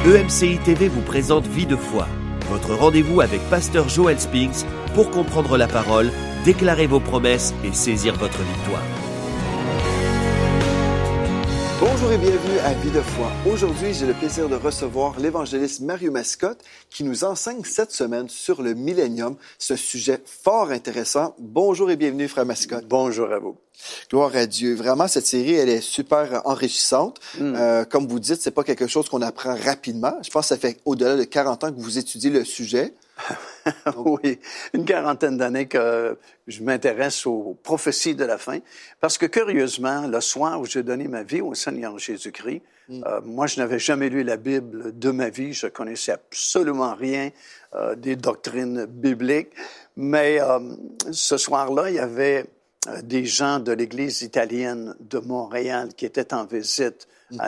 EMCI TV vous présente Vie de foi, votre rendez-vous avec Pasteur Joel Spinks pour comprendre la parole, déclarer vos promesses et saisir votre victoire. Bonjour et bienvenue à Vie de foi. Aujourd'hui, j'ai le plaisir de recevoir l'évangéliste Mario Mascotte qui nous enseigne cette semaine sur le millénium, ce sujet fort intéressant. Bonjour et bienvenue, frère Mascotte. Bonjour à vous. Gloire à Dieu. Vraiment, cette série, elle est super enrichissante. Comme vous dites, c'est pas quelque chose qu'on apprend rapidement. Je pense que ça fait au-delà de 40 ans que vous étudiez le sujet. Oui, une quarantaine d'années que je m'intéresse aux prophéties de la fin. Parce que, curieusement, le soir où j'ai donné ma vie au Seigneur Jésus-Christ, moi, je n'avais jamais lu la Bible de ma vie. Je connaissais absolument rien des doctrines bibliques. Mais ce soir-là, il y avait des gens de l'Église italienne de Montréal qui étaient en visite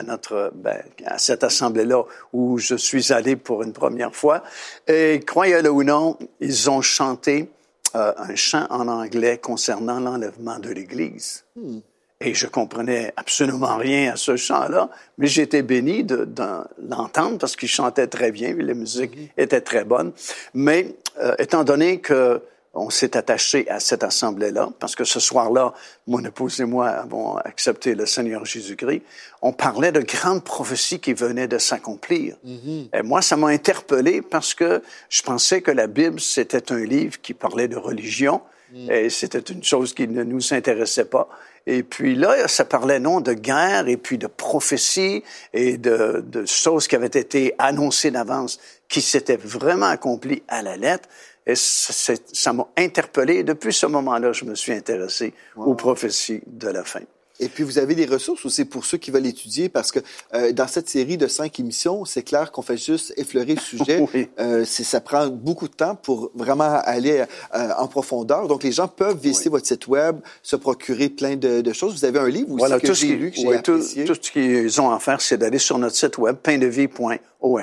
à cette assemblée-là où je suis allé pour une première fois. Et croyez-le ou non, ils ont chanté un chant en anglais concernant l'enlèvement de l'Église. Et je comprenais absolument rien à ce chant-là, mais j'étais béni de l'entendre parce qu'ils chantaient très bien, la musique était très bonne. Mais étant donné que on s'est attaché à cette assemblée-là, parce que ce soir-là, mon épouse et moi avons accepté le Seigneur Jésus-Christ. On parlait de grandes prophéties qui venaient de s'accomplir. Et moi, ça m'a interpellé parce que je pensais que la Bible, c'était un livre qui parlait de religion, et c'était une chose qui ne nous intéressait pas. Et puis là, ça parlait non de guerre et puis de prophéties et de choses qui avaient été annoncées d'avance, qui s'étaient vraiment accomplies à la lettre. Et ça m'a interpellé. Et depuis ce moment-là, je me suis intéressé aux prophéties de la fin. Et puis, vous avez des ressources aussi pour ceux qui veulent étudier, parce que dans cette série de 5 émissions, c'est clair qu'on fait juste effleurer le sujet. Oui. Ça prend beaucoup de temps pour vraiment aller en profondeur. Donc, les gens peuvent visiter votre site web, se procurer plein de choses. Vous avez un livre aussi que j'ai lu, que j'ai apprécié. Tout ce qu'ils ont à faire, c'est d'aller sur notre site web, paindevie.org.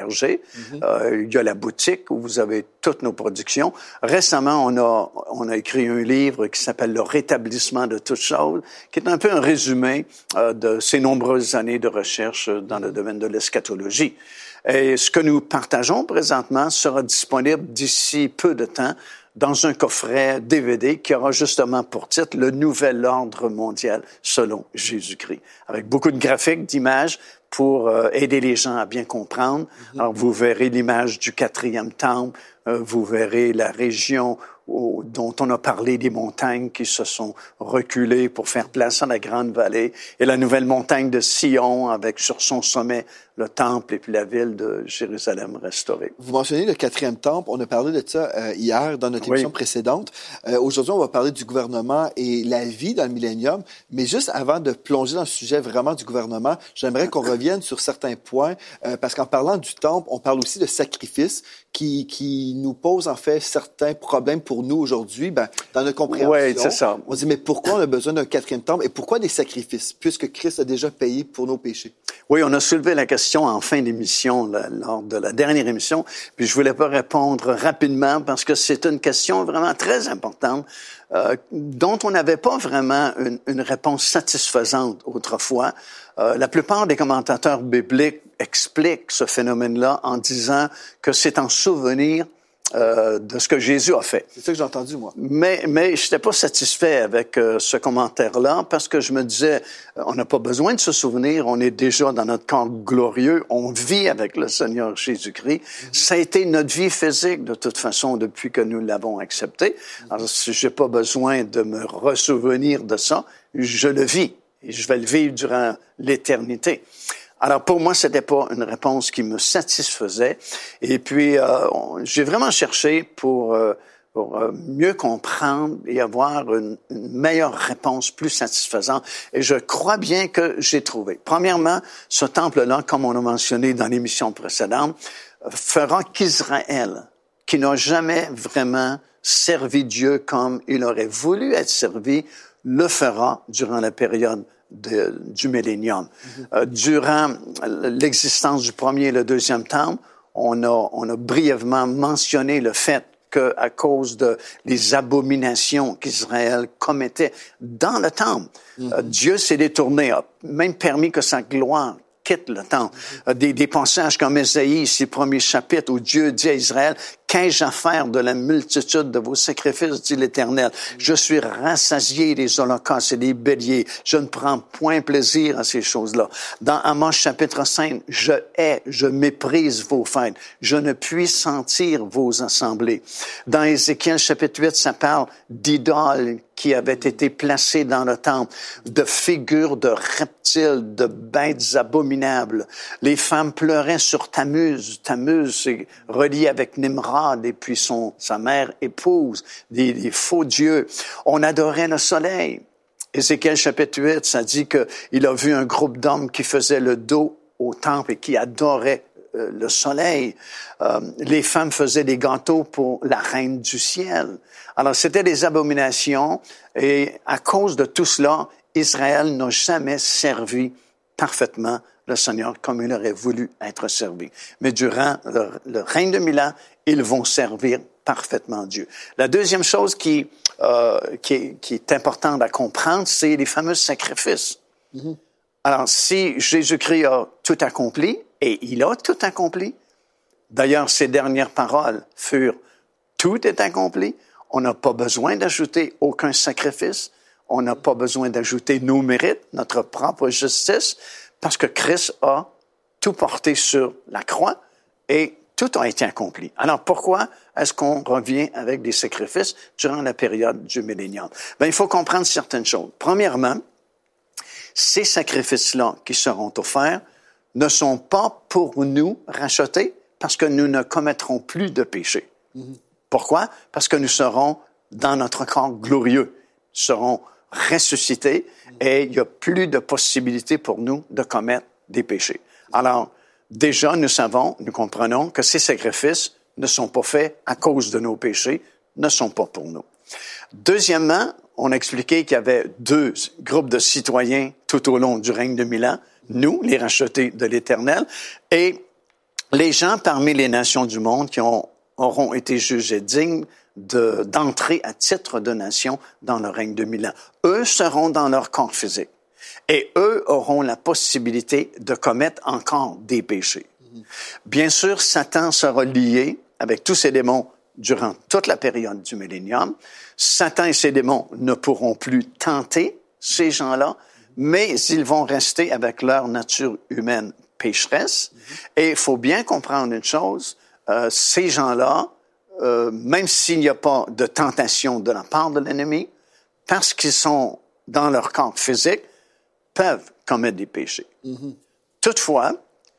Il y a la boutique où vous avez toutes nos productions. Récemment, on a écrit un livre qui s'appelle « Le rétablissement de toutes choses », qui est un peu un résumé de ces nombreuses années de recherche dans le domaine de l'eschatologie. Et ce que nous partageons présentement sera disponible d'ici peu de temps dans un coffret DVD qui aura justement pour titre « Le nouvel ordre mondial selon Jésus-Christ », avec beaucoup de graphiques, d'images, pour aider les gens à bien comprendre. Alors, vous verrez l'image du 4e temple, vous verrez la région dont on a parlé, des montagnes qui se sont reculées pour faire place à la grande vallée, et la nouvelle montagne de Sion avec sur son sommet le temple et puis la ville de Jérusalem restaurée. Vous mentionnez le 4e temple. On a parlé de ça hier dans notre émission précédente. Aujourd'hui, on va parler du gouvernement et la vie dans le millénium. Mais juste avant de plonger dans le sujet vraiment du gouvernement, j'aimerais qu'on revienne sur certains points, parce qu'en parlant du temple, on parle aussi de sacrifices qui nous posent en fait certains problèmes pour nous aujourd'hui, dans notre compréhension. Oui, c'est ça. On se dit, mais pourquoi on a besoin d'un 4e temple et pourquoi des sacrifices, puisque Christ a déjà payé pour nos péchés? Oui, on a soulevé la question en fin d'émission, lors de la dernière émission, puis je voulais pas répondre rapidement parce que c'est une question vraiment très importante dont on n'avait pas vraiment une réponse satisfaisante autrefois. La plupart des commentateurs bibliques expliquent ce phénomène-là en disant que c'est en souvenir de ce que Jésus a fait. C'est ça que j'ai entendu, moi. Mais je n'étais pas satisfait avec ce commentaire-là parce que je me disais, on n'a pas besoin de se souvenir, on est déjà dans notre corps glorieux, on vit avec le Seigneur Jésus-Christ. Ça a été notre vie physique, de toute façon, depuis que nous l'avons accepté. Alors, si j'ai pas besoin de me ressouvenir de ça, je le vis et je vais le vivre durant l'éternité. Alors, pour moi, c'était pas une réponse qui me satisfaisait. Et puis, j'ai vraiment cherché pour mieux comprendre et avoir une meilleure réponse plus satisfaisante. Et je crois bien que j'ai trouvé. Premièrement, ce temple-là, comme on a mentionné dans l'émission précédente, fera qu'Israël, qui n'a jamais vraiment servi Dieu comme il aurait voulu être servi, le fera durant la période du millénium. Durant l'existence du 1er et le 2e temple, on a brièvement mentionné le fait qu'à cause de les abominations qu'Israël commettait dans le temple, Dieu s'est détourné, a même permis que sa gloire quitte le temple. Des passages comme Ésaïe, ici, premier chapitre, où Dieu dit à Israël, « Qu'ai-je à faire de la multitude de vos sacrifices, dit l'Éternel. Je suis rassasié des holocaustes et des béliers. Je ne prends point plaisir à ces choses-là. » Dans Amos chapitre 5, « Je hais, je méprise vos fêtes. Je ne puis sentir vos assemblées. » Dans Ézéchiel chapitre 8, ça parle d'idoles qui avaient été placées dans le temple, de figures de reptiles, de bêtes abominables. Les femmes pleuraient sur Tammuz. Tammuz, c'est relié avec Nimrod et puis sa mère épouse, des faux dieux. On adorait le soleil. Ézéchiel chapitre 8, ça dit qu'il a vu un groupe d'hommes qui faisaient le dos au temple et qui adoraient le soleil. Les femmes faisaient des gâteaux pour la reine du ciel. Alors, c'était des abominations et à cause de tout cela, Israël n'a jamais servi parfaitement le Seigneur comme il aurait voulu être servi. Mais durant le règne de 1000 ans, ils vont servir parfaitement Dieu. La deuxième chose qui est importante à comprendre, c'est les fameux sacrifices. Mm-hmm. Alors, si Jésus-Christ a tout accompli, et il a tout accompli, d'ailleurs, ses dernières paroles furent « Tout est accompli », on n'a pas besoin d'ajouter aucun sacrifice, on n'a pas besoin d'ajouter nos mérites, notre propre justice, parce que Christ a tout porté sur la croix et tout a été accompli. Alors, pourquoi est-ce qu'on revient avec des sacrifices durant la période du millénium? Bien, il faut comprendre certaines choses. Premièrement, ces sacrifices-là qui seront offerts ne sont pas pour nous racheter parce que nous ne commettrons plus de péché. Mm-hmm. Pourquoi? Parce que nous serons dans notre corps glorieux, nous serons ressuscités et il n'y a plus de possibilité pour nous de commettre des péchés. Alors, déjà, nous comprenons que ces sacrifices ne sont pas faits à cause de nos péchés, ne sont pas pour nous. Deuxièmement, on a expliqué qu'il y avait deux groupes de citoyens tout au long du règne de 1000 ans. Nous, les rachetés de l'Éternel, et les gens parmi les nations du monde qui auront été jugés dignes d'entrer à titre de nation dans le règne de 1000 ans. Eux seront dans leur corps physique. Et eux auront la possibilité de commettre encore des péchés. Bien sûr, Satan sera lié avec tous ses démons durant toute la période du millénium. Satan et ses démons ne pourront plus tenter ces gens-là, mais ils vont rester avec leur nature humaine pécheresse. Et il faut bien comprendre une chose, ces gens-là, même s'il n'y a pas de tentation de la part de l'ennemi, parce qu'ils sont dans leur corps physique, peuvent commettre des péchés. Mm-hmm. Toutefois,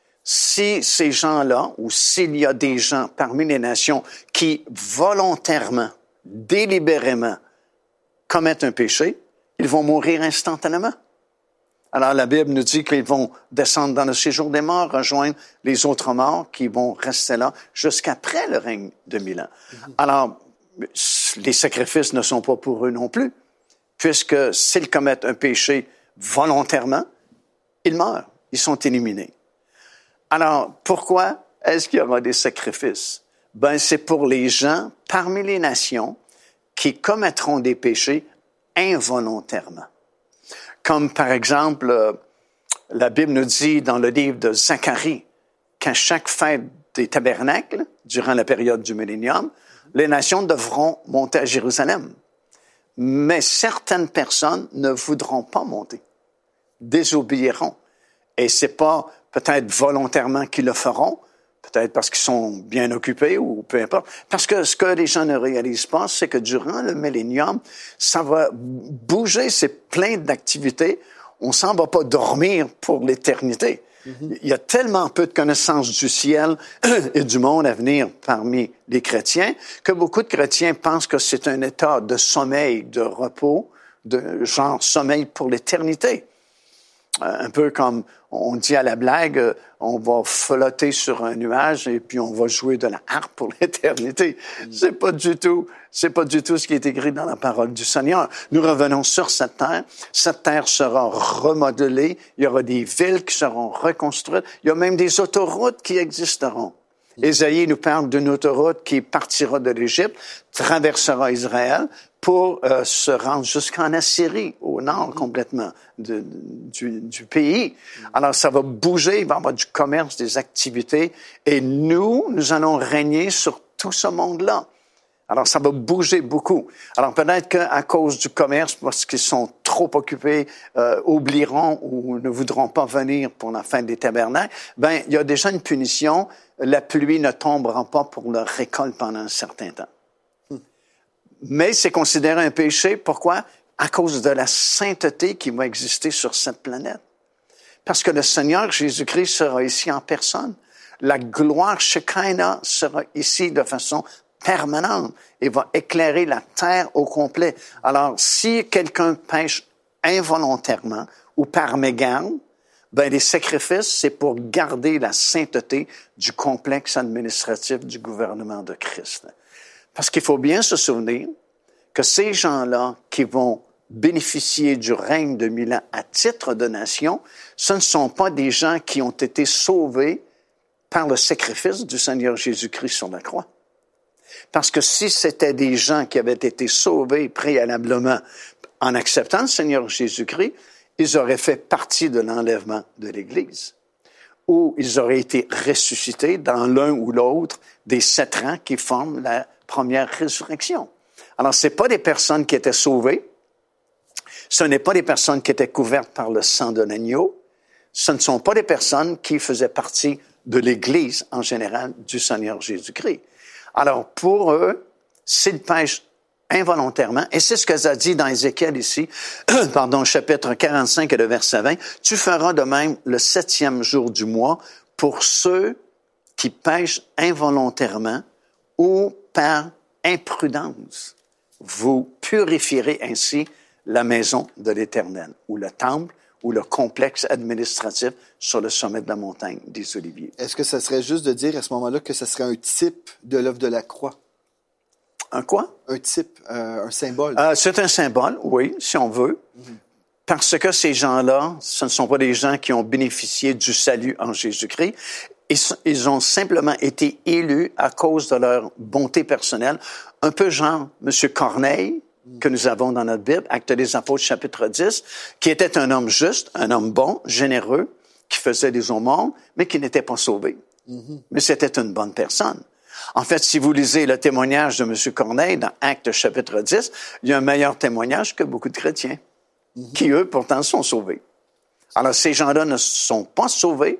si ces gens-là, ou s'il y a des gens parmi les nations qui volontairement, délibérément commettent un péché, ils vont mourir instantanément. Alors, la Bible nous dit qu'ils vont descendre dans le séjour des morts, rejoindre les autres morts qui vont rester là jusqu'après le règne de 1000 ans. Mm-hmm. Alors, les sacrifices ne sont pas pour eux non plus, puisque s'ils commettent un péché volontairement, ils meurent, ils sont éliminés. Alors, pourquoi est-ce qu'il y aura des sacrifices? Ben, c'est pour les gens parmi les nations qui commettront des péchés involontairement. Comme par exemple, la Bible nous dit dans le livre de Zacharie qu'à chaque fête des tabernacles, durant la période du millénium, les nations devront monter à Jérusalem. Mais certaines personnes ne voudront pas monter, désobéiront. Et c'est pas peut-être volontairement qu'ils le feront, peut-être parce qu'ils sont bien occupés ou peu importe. Parce que ce que les gens ne réalisent pas, c'est que durant le millénium, ça va bouger, c'est plein d'activités. On s'en va pas dormir pour l'éternité. Mm-hmm. Il y a tellement peu de connaissances du ciel et du monde à venir parmi les chrétiens que beaucoup de chrétiens pensent que c'est un état de sommeil, de repos, de genre sommeil pour l'éternité. Un peu comme on dit à la blague, on va flotter sur un nuage et puis on va jouer de la harpe pour l'éternité. C'est pas du tout ce qui est écrit dans la parole du Seigneur. Nous revenons sur cette terre sera remodelée, il y aura des villes qui seront reconstruites, il y a même des autoroutes qui existeront. Ésaïe nous parle d'une autoroute qui partira de l'Égypte, traversera Israël, pour se rendre jusqu'en Assyrie, au nord complètement du pays. Alors, ça va bouger, il va y avoir du commerce, des activités, et nous allons régner sur tout ce monde-là. Alors, ça va bouger beaucoup. Alors, peut-être qu'à cause du commerce, parce qu'ils sont trop occupés, oublieront ou ne voudront pas venir pour la fin des tabernacles, il y a déjà une punition. La pluie ne tombera pas pour leur récolte pendant un certain temps. Mais c'est considéré un péché. Pourquoi? À cause de la sainteté qui va exister sur cette planète. Parce que le Seigneur Jésus-Christ sera ici en personne. La gloire Shekinah sera ici de façon permanente et va éclairer la terre au complet. Alors, si quelqu'un pêche involontairement ou par mégarde, les sacrifices, c'est pour garder la sainteté du complexe administratif du gouvernement de Christ. Parce qu'il faut bien se souvenir que ces gens-là qui vont bénéficier du règne de 1000 ans à titre de nation, ce ne sont pas des gens qui ont été sauvés par le sacrifice du Seigneur Jésus-Christ sur la croix. Parce que si c'était des gens qui avaient été sauvés préalablement en acceptant le Seigneur Jésus-Christ, ils auraient fait partie de l'enlèvement de l'Église, ou ils auraient été ressuscités dans l'un ou l'autre des 7 rangs qui forment la première résurrection. Alors, ce n'est pas des personnes qui étaient sauvées, ce n'est pas des personnes qui étaient couvertes par le sang de l'agneau, ce ne sont pas des personnes qui faisaient partie de l'Église en général du Seigneur Jésus-Christ. Alors, pour eux, s'ils pêchent involontairement, et c'est ce que ça dit dans Ézéchiel ici, chapitre 45 et le verset 20, « Tu feras de même le 7e jour du mois pour ceux qui pêchent involontairement ou par imprudence. Vous purifierez ainsi la maison de l'Éternel, ou le temple, ou le complexe administratif sur le sommet de la montagne des Oliviers. » Est-ce que ça serait juste de dire à ce moment-là que ce serait un type de l'œuvre de la croix? Un quoi? Un type, un symbole. C'est un symbole, oui, si on veut. Parce que ces gens-là, ce ne sont pas des gens qui ont bénéficié du salut en Jésus-Christ. Ils ont simplement été élus à cause de leur bonté personnelle. Un peu genre M. Corneille, que nous avons dans notre Bible, Actes des Apôtres, chapitre 10, qui était un homme juste, un homme bon, généreux, qui faisait des aumônes, mais qui n'était pas sauvé. Mais c'était une bonne personne. En fait, si vous lisez le témoignage de M. Corneille dans Actes chapitre 10, il y a un meilleur témoignage que beaucoup de chrétiens, qui, eux, pourtant, sont sauvés. Alors, ces gens-là ne sont pas sauvés,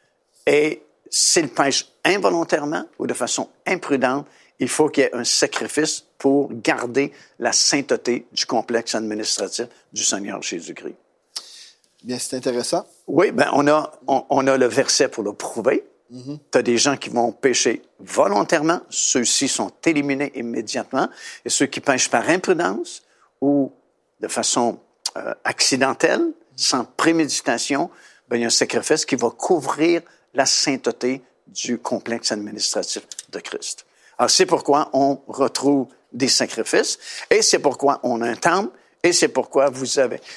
et s'ils pêchent involontairement ou de façon imprudente, il faut qu'il y ait un sacrifice pour garder la sainteté du complexe administratif du Seigneur Jésus-Christ. Bien, c'est intéressant. Oui, on a le verset pour le prouver. Tu as des gens qui vont pécher volontairement, ceux-ci sont éliminés immédiatement, et ceux qui pêchent par imprudence ou de façon accidentelle, sans préméditation, il y a un sacrifice qui va couvrir la sainteté du complexe administratif de Christ. Alors, c'est pourquoi on retrouve des sacrifices, et c'est pourquoi on a un temple, et c'est pourquoi vous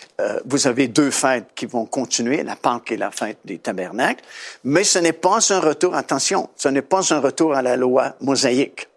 avez 2 fêtes qui vont continuer, la Pâque et la fête des Tabernacles. Mais ce n'est pas un retour, attention, ce n'est pas un retour à la loi mosaïque.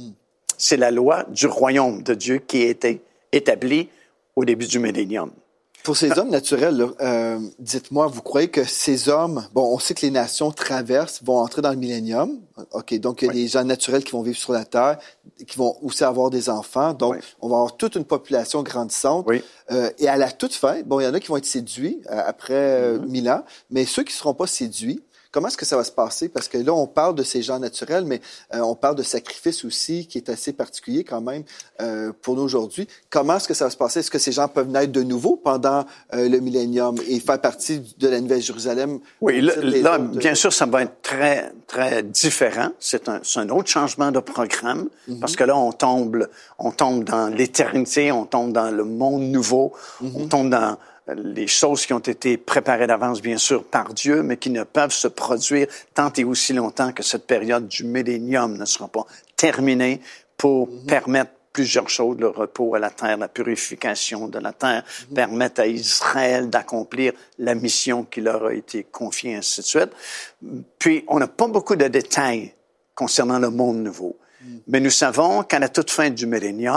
C'est la loi du royaume de Dieu qui a été établie au début du millénium. Pour ces hommes naturels, là, dites-moi, vous croyez que ces hommes, on sait que les nations traversent, vont entrer dans le millénium. OK, donc il y a des gens naturels qui vont vivre sur la Terre, qui vont aussi avoir des enfants. Donc, on va avoir toute une population grandissante. Et à la toute fin, il y en a qui vont être séduits après 1000 ans, mais ceux qui ne seront pas séduits, comment est-ce que ça va se passer? Parce que là, on parle de ces gens naturels, mais on parle de sacrifice aussi, qui est assez particulier quand même pour nous aujourd'hui. Comment est-ce que ça va se passer? Est-ce que ces gens peuvent naître de nouveau pendant le millénium et faire partie de la Nouvelle Jérusalem? Oui, là bien sûr, ça va être très, très différent. C'est un autre changement de programme, parce que là, on tombe dans l'éternité, on tombe dans le monde nouveau, on tombe dans les choses qui ont été préparées d'avance, bien sûr, par Dieu, mais qui ne peuvent se produire tant et aussi longtemps que cette période du millénium ne sera pas terminée pour permettre plusieurs choses, le repos à la terre, la purification de la terre, permettre à Israël d'accomplir la mission qui leur a été confiée, ainsi de suite. Puis, on n'a pas beaucoup de détails concernant le monde nouveau. Mais nous savons qu'à la toute fin du millénium,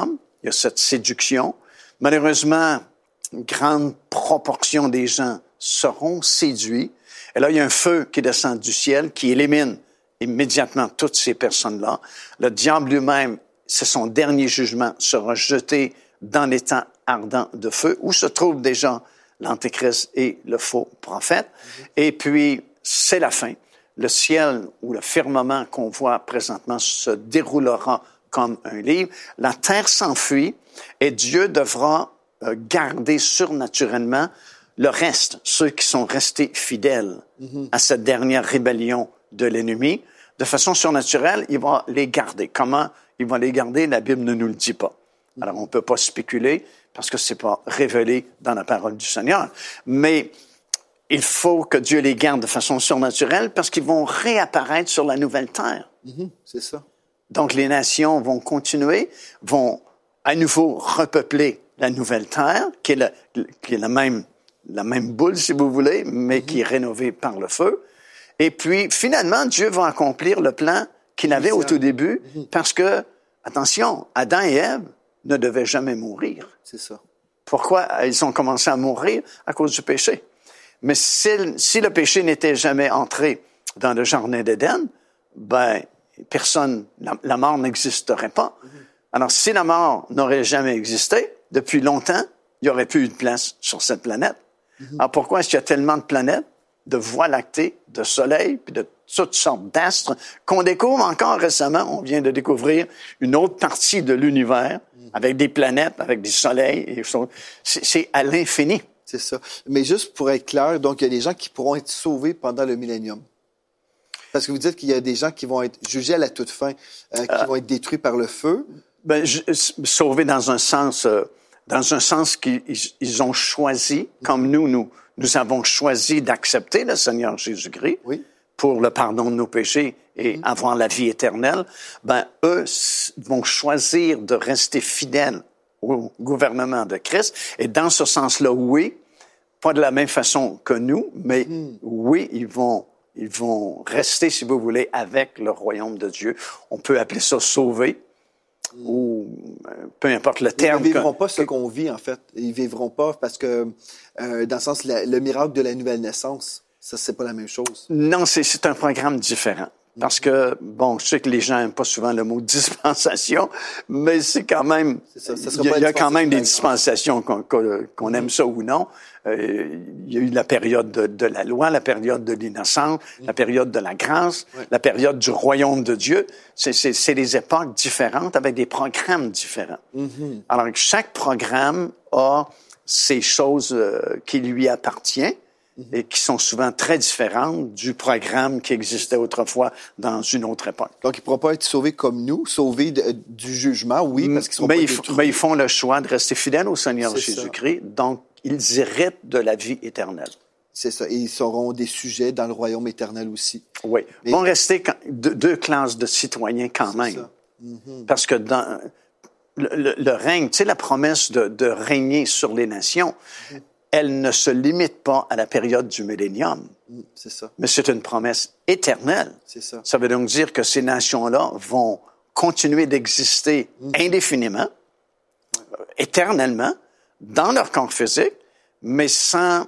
il y a cette séduction. Malheureusement, une grande proportion des gens seront séduits. Et là, il y a un feu qui descend du ciel, qui élimine immédiatement toutes ces personnes-là. Le diable lui-même, c'est son dernier jugement, sera jeté dans l'étang ardent de feu, où se trouvent déjà l'Antéchrist et le faux prophète. Et puis, c'est la fin. Le ciel ou le firmament qu'on voit présentement se déroulera comme un livre. La terre s'enfuit et Dieu devra garder surnaturellement le reste, ceux qui sont restés fidèles à cette dernière rébellion de l'ennemi. De façon surnaturelle, il va les garder. Comment il va les garder? La Bible ne nous le dit pas. Alors, on ne peut pas spéculer parce que c'est pas révélé dans la parole du Seigneur. Mais il faut que Dieu les garde de façon surnaturelle parce qu'ils vont réapparaître sur la nouvelle terre. C'est ça. Donc, les nations vont continuer, vont à nouveau repeupler la nouvelle terre, qui est la même boule, si vous voulez, mais qui est rénovée par le feu. Et puis, finalement, Dieu va accomplir le plan qu'il avait au tout début parce que, attention, Adam et Ève ne devaient jamais mourir. C'est ça. Pourquoi ils ont commencé à mourir? À cause du péché. Mais si le péché n'était jamais entré dans le jardin d'Éden, ben, la mort n'existerait pas. Alors, si la mort n'aurait jamais existé, depuis longtemps, il n'y aurait plus eu de place sur cette planète. Alors, pourquoi est-ce qu'il y a tellement de planètes, de voies lactées, de soleils, puis de toutes sortes d'astres qu'on découvre encore récemment? On vient de découvrir une autre partie de l'univers avec des planètes, avec des soleils. Et c'est à l'infini. C'est ça. Mais juste pour être clair, donc il y a des gens qui pourront être sauvés pendant le millénium. Parce que vous dites qu'il y a des gens qui vont être jugés à la toute fin, qui vont être détruits par le feu. Ben, sauvés dans un sens qu'ils ont choisi, comme nous avons choisi d'accepter le Seigneur Jésus-Christ pour le pardon de nos péchés et avoir la vie éternelle. Ben, eux vont choisir de rester fidèles au gouvernement de Christ. Et dans ce sens-là, oui, pas de la même façon que nous, mais oui, ils vont rester, si vous voulez, avec le royaume de Dieu. On peut appeler ça sauver, ou peu importe le terme. Ils ne vivront pas ce qu'on vit, en fait. Ils ne vivront pas parce que, dans le sens, le miracle de la nouvelle naissance, ça, c'est pas la même chose. Non, c'est un programme différent. Parce que, bon, je sais que les gens n'aiment pas souvent le mot dispensation, mais c'est quand même, il y a quand même des dispensations qu'on aime ça ou non. Il y a eu la période de la loi, la période de l'innocence, la période de la grâce, la période du royaume de Dieu. C'est des époques différentes avec des programmes différents. Alors, chaque programme a ces choses qui lui appartiennent et qui sont souvent très différentes du programme qui existait autrefois dans une autre époque. Donc, ils ne pourront pas être sauvés comme nous, sauvés du jugement, oui, parce qu'ils sont pas détruits. Mais ils font le choix de rester fidèles au Seigneur Jésus-Christ, donc ils héritent de la vie éternelle. C'est ça, et ils seront des sujets dans le royaume éternel aussi. Oui, ils vont rester deux classes de citoyens quand même. Parce que dans le règne, tu sais, la promesse de régner sur les nations, elle ne se limite pas à la période du millénium. C'est ça. Mais c'est une promesse éternelle. C'est ça. Ça veut donc dire que ces nations-là vont continuer d'exister indéfiniment, éternellement, dans leur corps physique, mais sans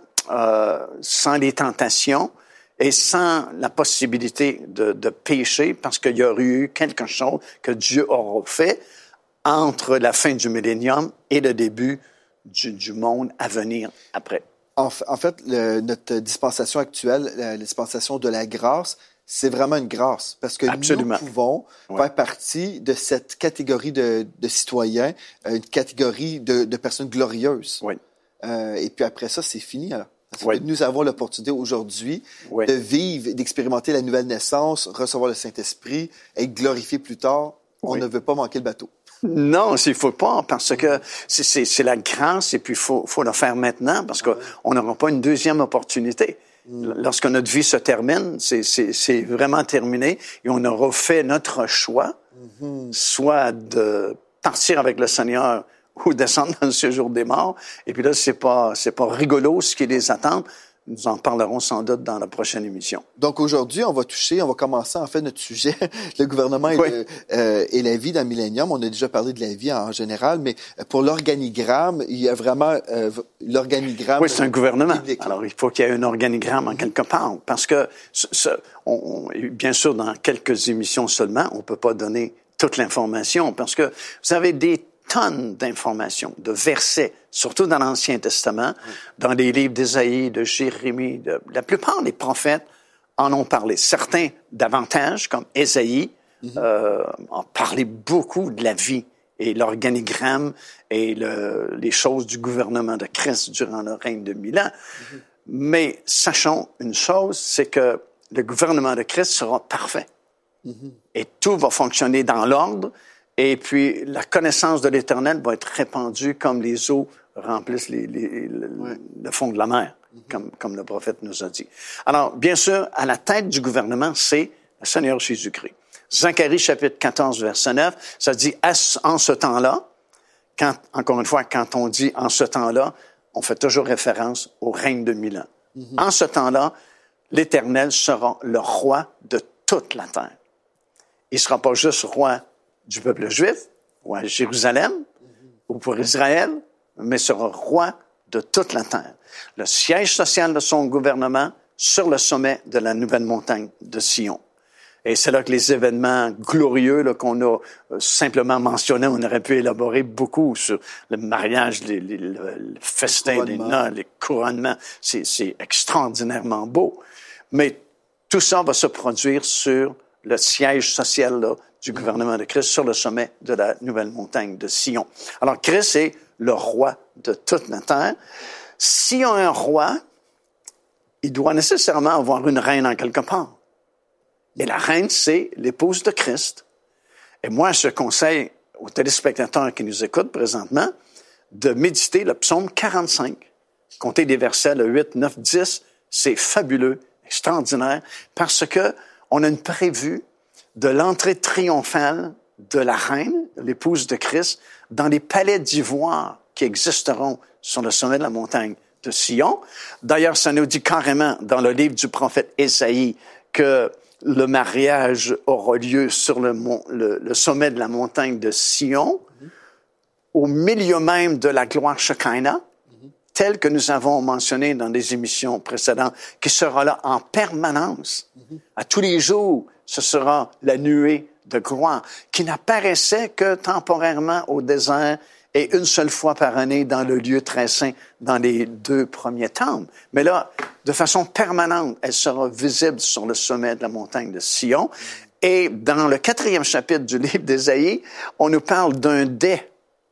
les tentations et sans la possibilité de pécher, parce qu'il y aurait eu quelque chose que Dieu aura fait entre la fin du millénium et le début du monde à venir après. En fait, notre dispensation actuelle, la dispensation de la grâce, c'est vraiment une grâce, parce que nous pouvons faire partie de cette catégorie de citoyens, une catégorie de personnes glorieuses. Et puis après ça, c'est fini. Alors. Nous avons l'opportunité aujourd'hui de vivre, d'expérimenter la nouvelle naissance, recevoir le Saint-Esprit, être glorifié plus tard. On ne veut pas manquer le bateau. Non, il faut pas, parce que c'est la grâce, et puis faut le faire maintenant, parce qu'on n'aura pas une deuxième opportunité. Lorsque notre vie se termine, c'est vraiment terminé, et on aura fait notre choix, soit de partir avec le Seigneur ou descendre dans le séjour des morts. Et puis là, c'est pas rigolo ce qui les attend. nous en parlerons sans doute dans la prochaine émission. Donc aujourd'hui, on va commencer en fait notre sujet, le gouvernement et la vie dans le millénium. On a déjà parlé de la vie en général, mais pour l'organigramme, il y a vraiment l'organigramme. Oui, c'est un gouvernement. Alors il faut qu'il y ait un organigramme en quelque part, parce que bien sûr, dans quelques émissions seulement, on peut pas donner toute l'information, parce que vous avez des tonnes d'informations, de versets, surtout dans l'Ancien Testament, dans les livres d'Ésaïe, de Jérémie. La plupart des prophètes en ont parlé. Certains davantage, comme Ésaïe, ont parlé beaucoup de la vie et l'organigramme et les choses du gouvernement de Christ durant le règne de 1000 ans. Mais sachons une chose, c'est que le gouvernement de Christ sera parfait. Et tout va fonctionner dans l'ordre. Et puis, la connaissance de l'Éternel va être répandue comme les eaux remplissent le fond de la mer, comme le prophète nous a dit. Alors, bien sûr, à la tête du gouvernement, c'est le Seigneur Jésus-Christ. Zacharie, chapitre 14, verset 9, ça dit « En ce temps-là », encore une fois, quand on dit « en ce temps-là », on fait toujours référence au règne de 1000 ans. En ce temps-là, l'Éternel sera le roi de toute la terre. Il ne sera pas juste roi du peuple juif, ou à Jérusalem, ou pour Israël, mais sera roi de toute la terre. Le siège social de son gouvernement sur le sommet de la nouvelle montagne de Sion. Et c'est là que les événements glorieux là, qu'on a simplement mentionnés, on aurait pu élaborer beaucoup sur le mariage, le festin des noces, les couronnements. C'est extraordinairement beau. Mais tout ça va se produire sur le siège social là, du gouvernement de Christ sur le sommet de la nouvelle montagne de Sion. Alors, Christ est le roi de toute la terre. S'il y a un roi, il doit nécessairement avoir une reine en quelque part. Et la reine, c'est l'épouse de Christ. Et moi, je conseille aux téléspectateurs qui nous écoutent présentement de méditer le psaume 45. Comptez des versets, le 8, 9, 10. C'est fabuleux, extraordinaire, parce que on a une prévue de l'entrée triomphale de la reine, l'épouse de Christ, dans les palais d'ivoire qui existeront sur le sommet de la montagne de Sion. D'ailleurs, ça nous dit carrément dans le livre du prophète Ésaïe que le mariage aura lieu sur le sommet de la montagne de Sion, au milieu même de la gloire Shekinah, telle que nous avons mentionné dans des émissions précédentes, qui sera là en permanence. À tous les jours, ce sera la nuée de gloire, qui n'apparaissait que temporairement au désert et une seule fois par année dans le lieu très saint, dans les 2 premiers temples. Mais là, de façon permanente, elle sera visible sur le sommet de la montagne de Sion. Et dans le 4e chapitre du livre d'Ésaïe, on nous parle d'un dais.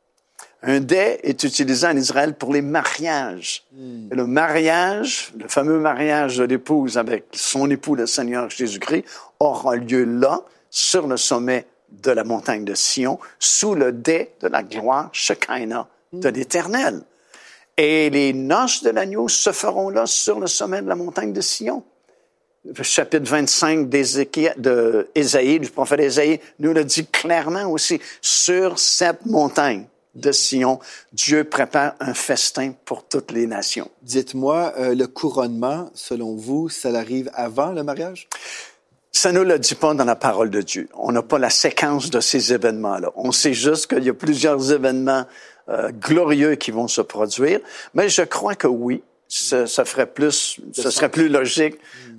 Un dais est utilisé en Israël pour les mariages. Et le mariage, le fameux mariage de l'épouse avec son époux, le Seigneur Jésus-Christ, aura lieu là, sur le sommet de la montagne de Sion, sous le dais de la gloire Shekinah de l'Éternel. Et les noces de l'agneau se feront là, sur le sommet de la montagne de Sion. Le chapitre 25 d'Ésaïe, du prophète Ésaïe, nous le dit clairement aussi, sur cette montagne de Sion, Dieu prépare un festin pour toutes les nations. Dites-moi, le couronnement, selon vous, ça arrive avant le mariage? Ça ne nous le dit pas dans la parole de Dieu. On n'a pas la séquence de ces événements-là. On sait juste qu'il y a plusieurs événements glorieux qui vont se produire, mais je crois que oui, ce serait plus logique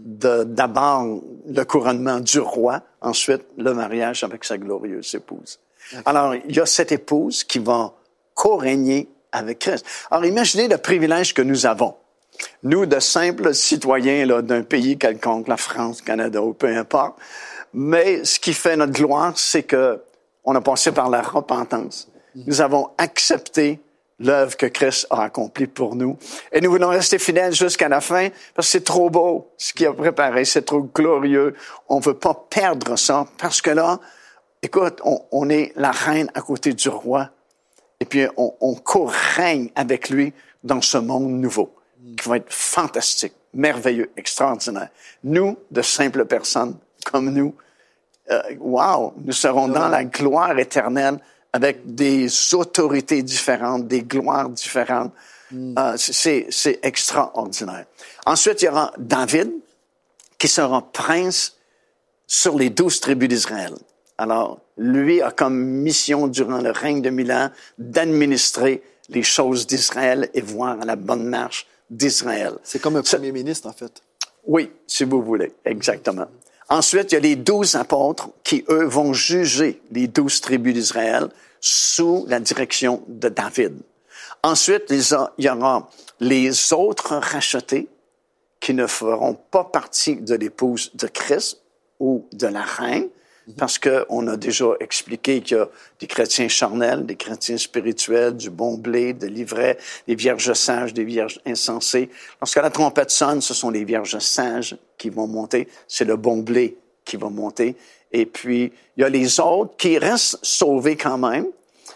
d'abord le couronnement du roi, ensuite le mariage avec sa glorieuse épouse. Alors, il y a cette épouse qui va co-régner avec Christ. Alors, imaginez le privilège que nous avons. Nous, de simples citoyens là, d'un pays quelconque, la France, le Canada ou peu importe. Mais ce qui fait notre gloire, c'est que on a passé par la repentance. Nous avons accepté l'œuvre que Christ a accomplie pour nous. Et nous voulons rester fidèles jusqu'à la fin parce que c'est trop beau ce qu'il a préparé, c'est trop glorieux. On veut pas perdre ça parce que là, écoute, on est la reine à côté du roi et puis on co-règne avec lui dans ce monde nouveau qui va être fantastique, merveilleux, extraordinaire. Nous, de simples personnes comme nous, nous serons dans la gloire éternelle avec des autorités différentes, des gloires différentes. C'est extraordinaire. Ensuite, il y aura David, qui sera prince sur les 12 tribus d'Israël. Alors, lui a comme mission durant le règne de 1000 ans d'administrer les choses d'Israël et voir à la bonne marche d'Israël. C'est comme un premier ministre, en fait. Oui, si vous voulez, exactement. Ensuite, il y a les 12 apôtres qui, eux, vont juger les 12 tribus d'Israël sous la direction de David. Ensuite, il y aura les autres rachetés qui ne feront pas partie de l'épouse de Christ ou de la reine, parce qu'on a déjà expliqué qu'il y a des chrétiens charnels, des chrétiens spirituels, du bon blé, de l'ivraie, des vierges sages, des vierges insensées. Lorsque la trompette sonne, ce sont les vierges sages qui vont monter, c'est le bon blé qui va monter. Et puis, il y a les autres qui restent sauvés quand même.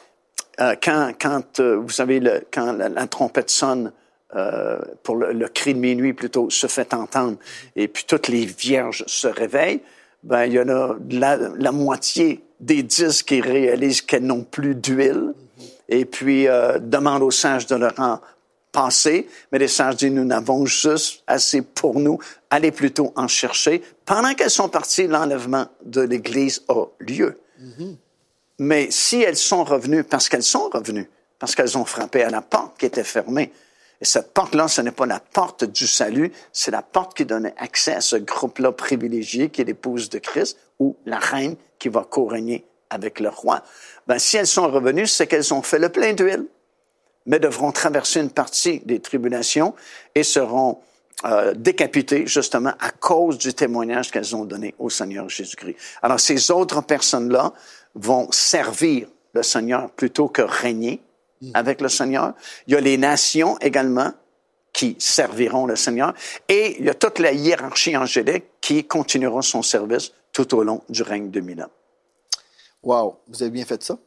Vous savez, quand la trompette sonne, pour le cri de minuit plutôt, se fait entendre, et puis toutes les vierges se réveillent, ben, il y en a la moitié des 10 qui réalisent qu'elles n'ont plus d'huile, et puis demandent aux sages de leur en passer, mais les sages disent, nous n'avons juste assez pour nous, allez plutôt en chercher. Pendant qu'elles sont parties, l'enlèvement de l'Église a lieu. Mais si elles sont revenues, parce qu'elles ont frappé à la porte qui était fermée, et cette porte-là, ce n'est pas la porte du salut, c'est la porte qui donnait accès à ce groupe-là privilégié qui est l'épouse de Christ ou la reine qui va co-régner avec le roi. Ben, si elles sont revenues, c'est qu'elles ont fait le plein d'huile, mais devront traverser une partie des tribulations et seront décapitées justement à cause du témoignage qu'elles ont donné au Seigneur Jésus-Christ. Alors, ces autres personnes-là vont servir le Seigneur plutôt que régner avec le Seigneur. Il y a les nations également qui serviront le Seigneur. Et il y a toute la hiérarchie angélique qui continuera son service tout au long du règne de 1000 ans. Wow, vous avez bien fait ça.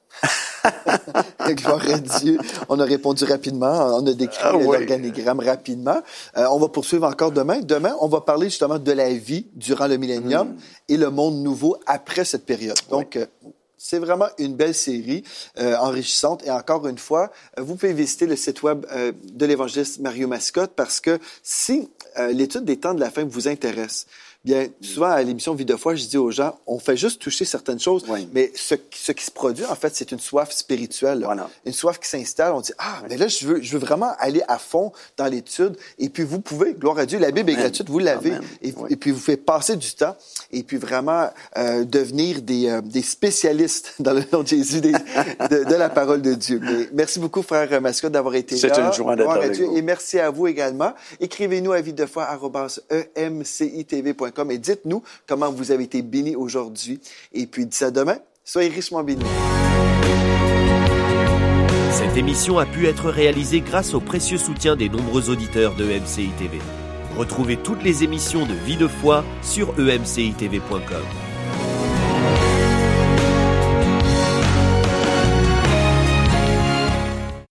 Gloire à Dieu. On a répondu rapidement, on a décrit l'organigramme rapidement. On va poursuivre encore demain. Demain, on va parler justement de la vie durant le millénium et le monde nouveau après cette période. Donc, c'est vraiment une belle série enrichissante. Et encore une fois, vous pouvez visiter le site web de l'évangéliste Mario Mascotte parce que si l'étude des temps de la fin vous intéresse, bien, souvent à l'émission Vie de foi, je dis aux gens, on fait juste toucher certaines choses, mais ce qui se produit, en fait, c'est une soif spirituelle. Voilà. Une soif qui s'installe. On dit, mais là, je veux vraiment aller à fond dans l'étude. Et puis, vous pouvez, gloire à Dieu, la Bible est gratuite, vous l'avez. Et puis, vous faites passer du temps et puis vraiment devenir des spécialistes dans le nom de Jésus de la parole de Dieu. Mais merci beaucoup, frère Mascotte, d'avoir été là. C'est une joie d'être avec vous. Et merci à vous également. Écrivez-nous à videfoi@emcitv.com et dites-nous comment vous avez été bénis aujourd'hui. Et puis, d'ici à demain, soyez richement bénis. Cette émission a pu être réalisée grâce au précieux soutien des nombreux auditeurs de EMCI TV. Retrouvez toutes les émissions de Vie de foi sur emcitv.com.